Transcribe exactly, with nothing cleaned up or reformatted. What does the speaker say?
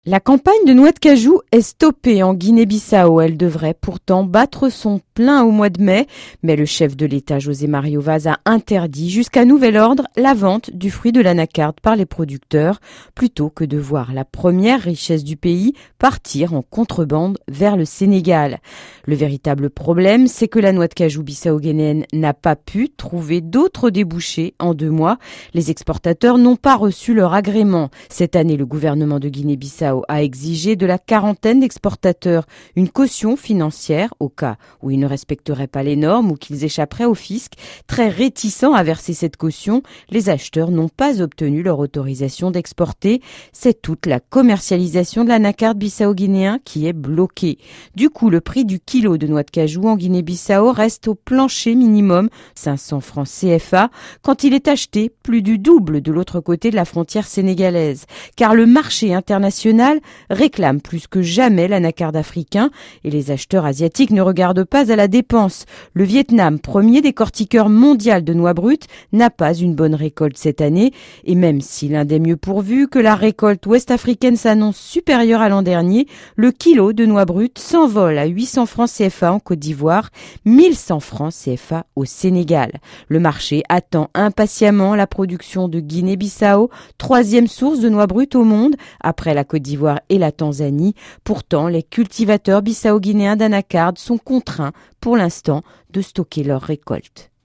La campagne de noix de cajou est stoppée en Guinée-Bissau. Elle devrait pourtant battre son plein au mois de mai, mais le chef de l'État José Mario Vaz a interdit jusqu'à nouvel ordre la vente du fruit de l'anacarde par les producteurs, plutôt que de voir la première richesse du pays partir en contrebande vers le Sénégal. Le véritable problème, c'est que la noix de cajou bissau-guinéenne n'a pas pu trouver d'autres débouchés en deux mois. Les exportateurs n'ont pas reçu leur agrément. Cette année, le gouvernement de Guinée-Bissau a exigé de la quarantaine d'exportateurs une caution financière au cas où ils ne respecteraient pas les normes ou qu'ils échapperaient au fisc. Très réticents à verser cette caution, les acheteurs n'ont pas obtenu leur autorisation d'exporter. C'est toute la commercialisation de l'anacarde bissau-guinéen qui est bloquée. Du coup, le prix du kilo de noix de cajou en Guinée-Bissau reste au plancher minimum, cinq cents francs C F A, quand il est acheté plus du double de l'autre côté de la frontière sénégalaise. Car le marché international réclame plus que jamais l'anacarde africain et les acheteurs asiatiques ne regardent pas à la dépense. Le Vietnam, premier décortiqueur mondial de noix brutes, n'a pas une bonne récolte cette année et même si l'un des mieux pourvus, que la récolte ouest-africaine s'annonce supérieure à l'an dernier, le kilo de noix brutes s'envole à huit cents francs C F A en Côte d'Ivoire, mille cent francs C F A au Sénégal. Le marché attend impatiemment la production de Guinée-Bissau, troisième source de noix brutes au monde, après la Côte d'Ivoire et la Tanzanie. Pourtant, les cultivateurs bissau-guinéens d'anacarde sont contraints, pour l'instant, de stocker leur récolte.